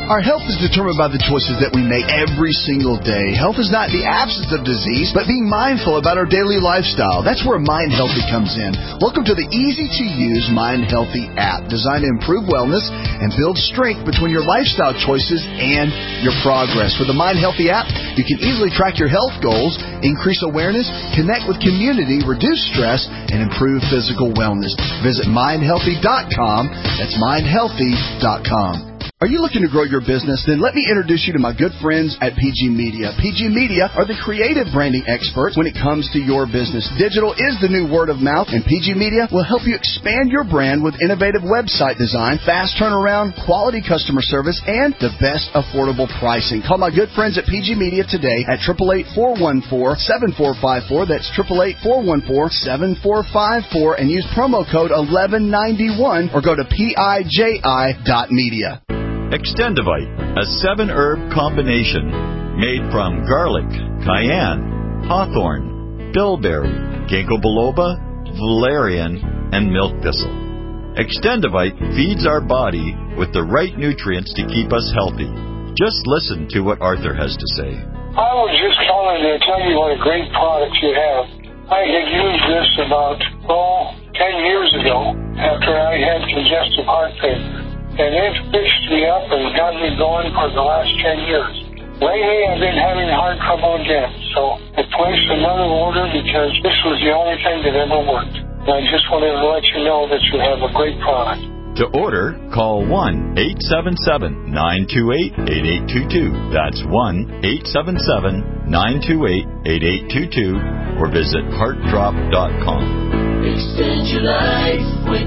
Our health is determined by the choices that we make every single day. Health is not the absence of disease, but being mindful about our daily lifestyle. That's where Mind Healthy comes in. Welcome to the easy-to-use Mind Healthy app, designed to improve wellness and build strength between your lifestyle choices and your progress. With the Mind Healthy app, you can easily track your health goals, increase awareness, connect with community, reduce stress, and improve physical wellness. Visit mind healthy dot com. That's mind healthy dot com. Are you looking to grow your business? Then let me introduce you to my good friends at P G Media. P G Media are the creative branding experts when it comes to your business. Digital is the new word of mouth, and P G Media will help you expand your brand with innovative website design, fast turnaround, quality customer service, and the best affordable pricing. Call my good friends at P G Media today at eight eight eight, four one four, seven four five four. That's eight eight eight, four one four, seven four five four, and use promo code eleven ninety-one or go to piji dot media. Extendivite, a seven-herb combination made from garlic, cayenne, hawthorn, bilberry, ginkgo biloba, valerian, and milk thistle. Extendivite feeds our body with the right nutrients to keep us healthy. Just listen to what Arthur has to say. I was just calling to tell you what a great product you have. I had used this about, oh, ten years ago after I had congestive heart failure. And it fixed me up and got me going for the last ten years. Lately, I've been having heart trouble again, so I placed another order because this was the only thing that ever worked. And I just wanted to let you know that you have a great product. To order, call one eight seven seven, nine two eight, eight eight two two. That's one eight seven seven, nine two eight, eight eight two two or visit heart drop dot com. Extend your life with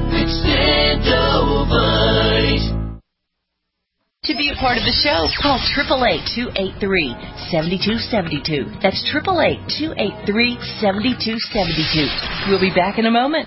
Extendovite. To be a part of the show, call eight eight eight, two eight three, seven two seven two. That's eight eight eight, two eight three, seven two seven two. We'll be back in a moment.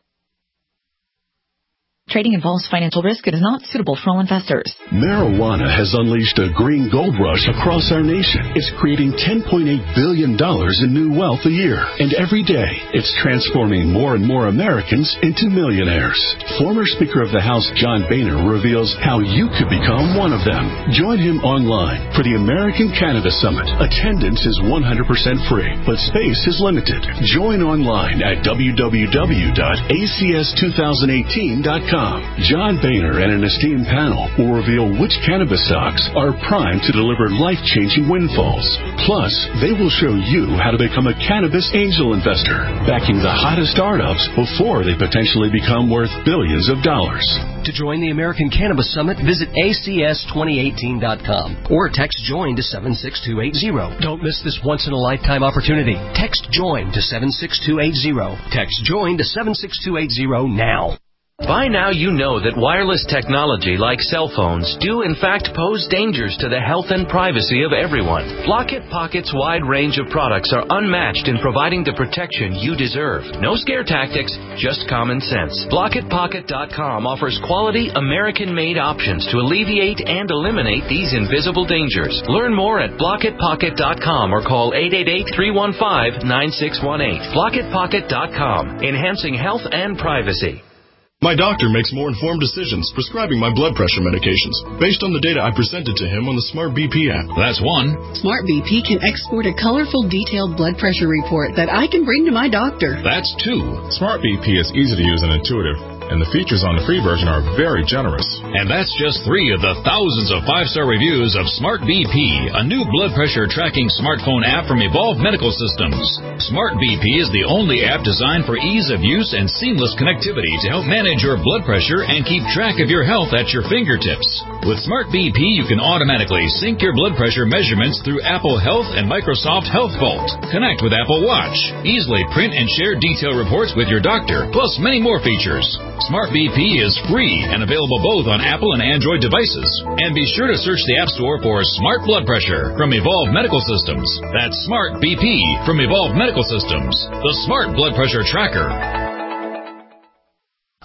Trading involves financial risk and is not suitable for all investors. Marijuana has unleashed a green gold rush across our nation. It's creating ten point eight billion dollars in new wealth a year. And every day, it's transforming more and more Americans into millionaires. Former Speaker of the House John Boehner reveals how you could become one of them. Join him online for the American Cannabis Summit. Attendance is one hundred percent free, but space is limited. Join online at w w w dot a c s two thousand eighteen dot com. John Boehner and an esteemed panel will reveal which cannabis stocks are primed to deliver life-changing windfalls. Plus, they will show you how to become a cannabis angel investor, backing the hottest startups before they potentially become worth billions of dollars. To join the American Cannabis Summit, visit A C S twenty eighteen dot com or text JOIN to seven six two eight zero. Don't miss this once-in-a-lifetime opportunity. Text JOIN to seven six two eight zero. Text JOIN to seven six two eight zero now. By now you know that wireless technology like cell phones do in fact pose dangers to the health and privacy of everyone. Blockit Pocket's wide range of products are unmatched in providing the protection you deserve. No scare tactics, just common sense. Blockit Pocket dot com offers quality American-made options to alleviate and eliminate these invisible dangers. Learn more at Blockit Pocket dot com or call eight eight eight, three one five, nine six one eight. Blockit Pocket dot com, enhancing health and privacy. My doctor makes more informed decisions prescribing my blood pressure medications based on the data I presented to him on the Smart B P app. That's one. Smart B P can export a colorful, detailed blood pressure report that I can bring to my doctor. That's two. Smart B P is easy to use and intuitive, and the features on the free version are very generous. And that's just three of the thousands of five-star reviews of Smart B P, a new blood pressure tracking smartphone app from Evolve Medical Systems. Smart B P is the only app designed for ease of use and seamless connectivity to help manage your blood pressure and keep track of your health at your fingertips. With Smart B P, you can automatically sync your blood pressure measurements through Apple Health and Microsoft Health Vault. Connect with Apple Watch. Easily print and share detailed reports with your doctor, plus many more features. Smart B P is free and available both on Apple and Android devices. And be sure to search the App Store for Smart Blood Pressure from Evolve Medical Systems. That's Smart B P from Evolve Medical Systems, the Smart Blood Pressure Tracker.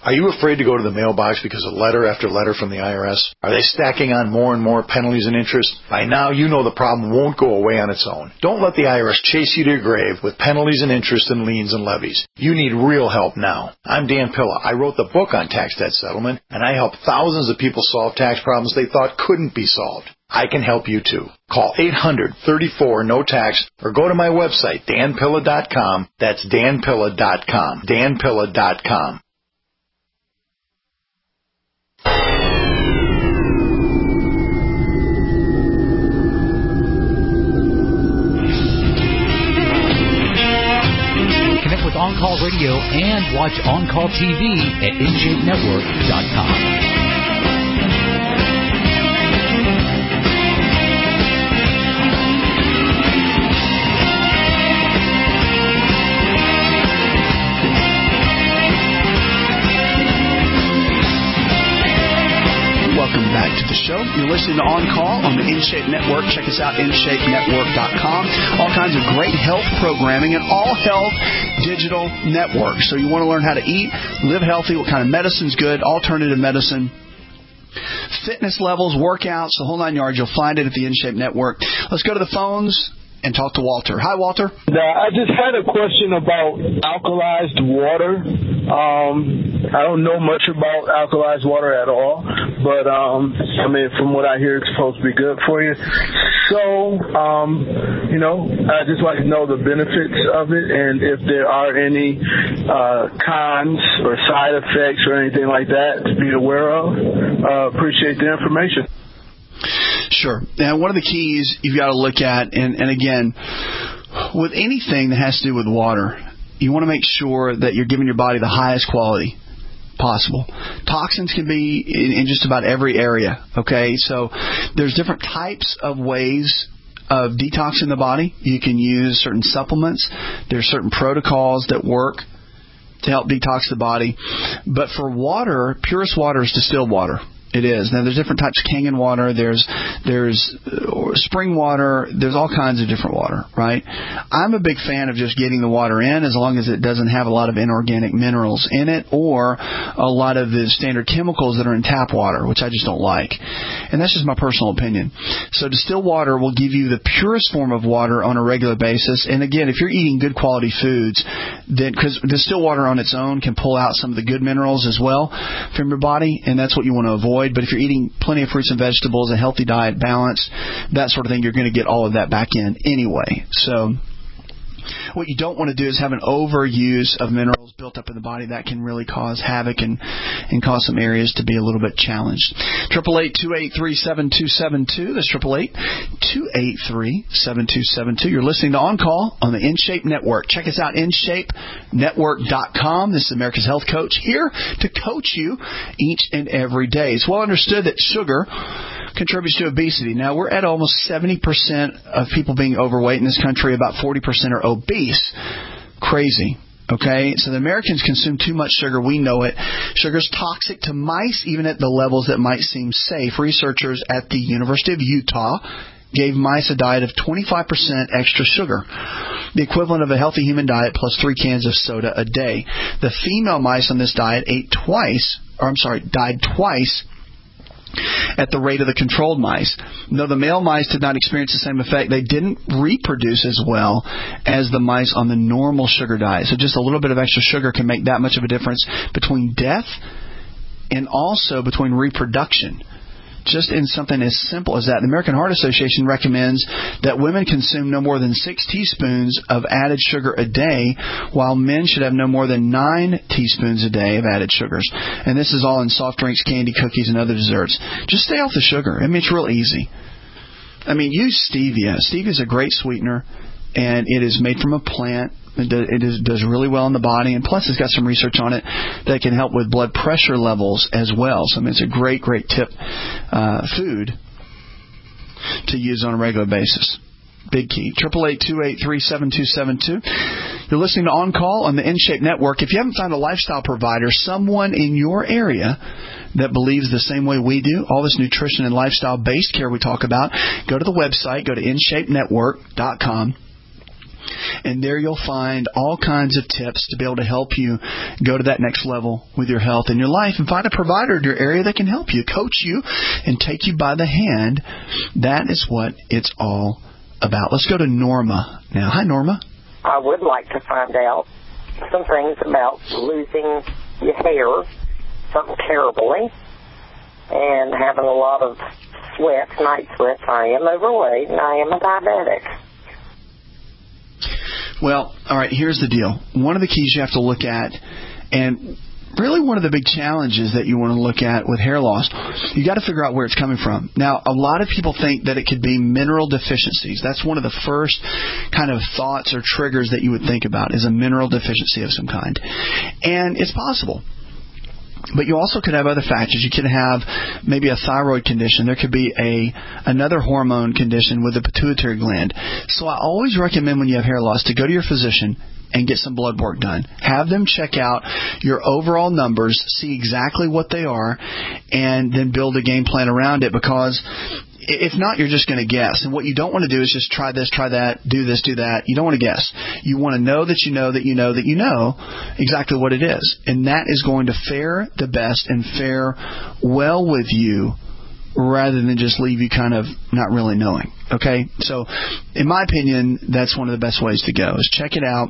Are you afraid to go to the mailbox because of letter after letter from the I R S? Are they stacking on more and more penalties and interest? By now, you know the problem won't go away on its own. Don't let the I R S chase you to your grave with penalties and interest and liens and levies. You need real help now. I'm Dan Pilla. I wrote the book on tax debt settlement, and I help thousands of people solve tax problems they thought couldn't be solved. I can help you too. Call eight hundred, thirty-four, no tax or go to my website, dan pilla dot com. That's dan pilla dot com. dan pilla dot com. Connect with On Call Radio and watch On Call T V at in shape network dot com. Welcome back to the show. You're listening to On Call on the InShape Network. Check us out, in shape network dot com. All kinds of great health programming and all health digital network. So you want to learn how to eat, live healthy, what kind of medicine's good, alternative medicine, fitness levels, workouts, the whole nine yards. You'll find it at the InShape Network. Let's go to the phones and talk to Walter. Hi, Walter. I just had a question about alkalized water. Um, I don't know much about alkalized water at all, but um, I mean, from what I hear, it's supposed to be good for you. So, um, you know, I just like to know the benefits of it and if there are any uh, cons or side effects or anything like that to be aware of. Uh, appreciate the information. Sure. Now, one of the keys you've got to look at, and, and again, with anything that has to do with water, you want to make sure that you're giving your body the highest quality possible. Toxins can be in, in just about every area, okay? So there's different types of ways of detoxing the body. You can use certain supplements. There's certain protocols that work to help detox the body. But for water, purest water is distilled water. It is. Now, there's different types of Kangen water. There's there's uh, spring water. There's all kinds of different water, right? I'm a big fan of just getting the water in as long as it doesn't have a lot of inorganic minerals in it or a lot of the standard chemicals that are in tap water, which I just don't like. And that's just my personal opinion. So distilled water will give you the purest form of water on a regular basis. And again, if you're eating good quality foods, then because distilled water on its own can pull out some of the good minerals as well from your body, and that's what you want to avoid. But if you're eating plenty of fruits and vegetables, a healthy diet, balance, that sort of thing, you're going to get all of that back in anyway. So what you don't want to do is have an overuse of minerals built up in the body. That can really cause havoc and, and cause some areas to be a little bit challenged. triple eight, two eight three, seven two seven two. That's triple eight, two eight three, seven two seven two. You're listening to On Call on the InShape Network. Check us out, in shape network dot com. This is America's Health Coach, here to coach you each and every day. It's well understood that sugar contributes to obesity. Now, we're at almost seventy percent of people being overweight in this country. About forty percent are obese. Crazy. Okay? So the Americans consume too much sugar. We know it. Sugar's toxic to mice, even at the levels that might seem safe. Researchers at the University of Utah gave mice a diet of twenty-five percent extra sugar, the equivalent of a healthy human diet plus three cans of soda a day. The female mice on this diet ate twice, or I'm sorry, died twice at the rate of the controlled mice. Though the male mice did not experience the same effect, they didn't reproduce as well as the mice on the normal sugar diet. So just a little bit of extra sugar can make that much of a difference between death and also between reproduction. Just in something as simple as that. The American Heart Association recommends that women consume no more than six teaspoons of added sugar a day, while men should have no more than nine teaspoons a day of added sugars. And this is all in soft drinks, candy, cookies, and other desserts. Just stay off the sugar. I mean, it's real easy. I mean, use stevia. Stevia is a great sweetener, and it is made from a plant. It, do, it is, does really well in the body, and plus it's got some research on it that can help with blood pressure levels as well. So I mean, it's a great, great tip uh, food to use on a regular basis. Big key. triple eight, two eight three, seven two seven two. You're listening to On Call on the InShape Network. If you haven't found a lifestyle provider, someone in your area that believes the same way we do, all this nutrition and lifestyle-based care we talk about, go to the website, go to in shape network dot com. And there you'll find all kinds of tips to be able to help you go to that next level with your health and your life, and find a provider in your area that can help you, coach you, and take you by the hand. That is what it's all about. Let's go to Norma now. Hi, Norma. I would like to find out some things about losing your hair something terribly and having a lot of sweat, night sweats. I am overweight and I am a diabetic. Well, all right, here's the deal. One of the keys you have to look at, and really one of the big challenges that you want to look at with hair loss, you got to figure out where it's coming from. Now, a lot of people think that it could be mineral deficiencies. That's one of the first kind of thoughts or triggers that you would think about, is a mineral deficiency of some kind. And it's possible. But you also could have other factors. You could have maybe a thyroid condition. There could be a another hormone condition with the pituitary gland. So I always recommend when you have hair loss to go to your physician and get some blood work done. Have them check out your overall numbers, see exactly what they are, and then build a game plan around it, because if not, you're just going to guess. And what you don't want to do is just try this, try that, do this, do that. You don't want to guess. You want to know that you know that you know that you know exactly what it is. And that is going to fare the best and fare well with you, rather than just leave you kind of not really knowing. Okay? So, in my opinion, that's one of the best ways to go, is check it out.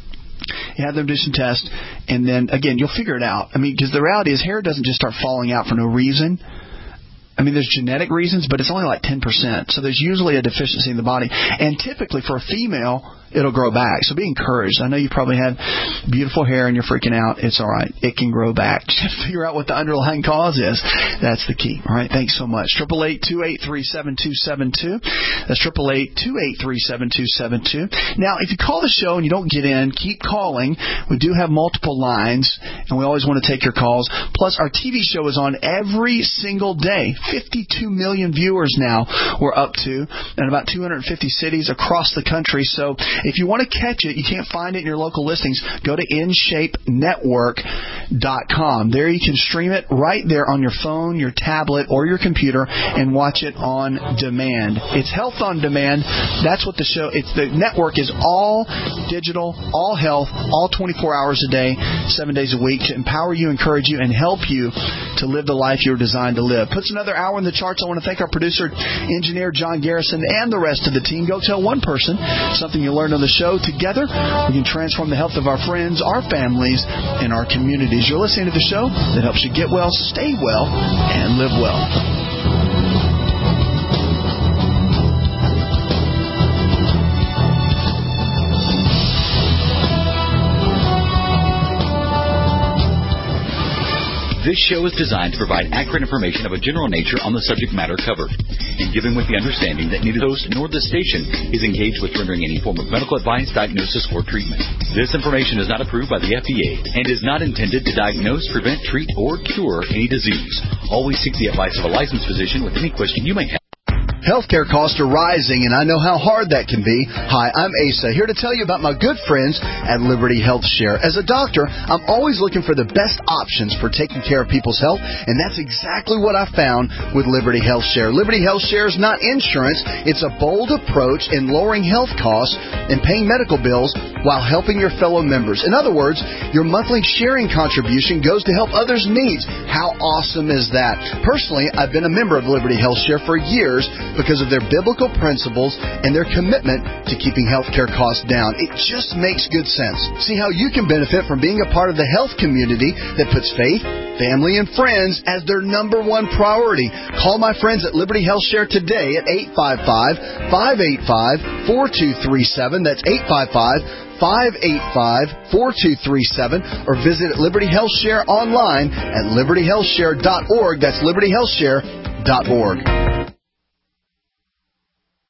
You have them do some tests, and then, again, you'll figure it out. I mean, because the reality is hair doesn't just start falling out for no reason. I mean, there's genetic reasons, but it's only like ten percent. So there's usually a deficiency in the body. And typically for a female, it'll grow back. So be encouraged. I know you probably have beautiful hair and you're freaking out. It's all right. It can grow back. Just figure out what the underlying cause is. That's the key. All right. Thanks so much. eight eight eight, two eight three, seven two seven two. That's eight eight eight, two eight three, seven two seven two. Now, if you call the show and you don't get in, keep calling. We do have multiple lines, and we always want to take your calls. Plus, our T V show is on every single day. fifty-two million viewers now we're up to, in about two hundred fifty cities across the country. So if you want to catch it, you can't find it in your local listings, go to in shape network dot com. There you can stream it right there on your phone, your tablet, or your computer, and watch it on demand. It's Health on Demand. That's what the show, it's the network is all digital, all health, all twenty-four hours a day, seven days a week, to empower you, encourage you, and help you to live the life you're designed to live. Puts another hour in the charts. I want to thank our producer, engineer John Garrison, and the rest of the team. Go tell one person something you learned on the show. Together, we can transform the health of our friends, our families, and our communities. You're listening to the show that helps you get well, stay well, and live well. This show is designed to provide accurate information of a general nature on the subject matter covered, and given with the understanding that neither the host nor the station is engaged with rendering any form of medical advice, diagnosis, or treatment. This information is not approved by the F D A and is not intended to diagnose, prevent, treat, or cure any disease. Always seek the advice of a licensed physician with any question you may have. Healthcare costs are rising, and I know how hard that can be. Hi, I'm Asa, here to tell you about my good friends at Liberty Health Share. As a doctor, I'm always looking for the best options for taking care of people's health, and that's exactly what I found with Liberty Health Share. Liberty Health Share is not insurance. It's a bold approach in lowering health costs and paying medical bills while helping your fellow members. In other words, your monthly sharing contribution goes to help others' needs. How awesome is that? Personally, I've been a member of Liberty Health Share for years because of their biblical principles and their commitment to keeping healthcare costs down. It just makes good sense. See how you can benefit from being a part of the health community that puts faith, family, and friends as their number one priority. Call my friends at Liberty Health Share today at eight five five, five eight five, four two three seven. That's eight five five, five eight five, four two three seven, or visit Liberty Health Share online at liberty health share dot org. That's liberty health share dot org.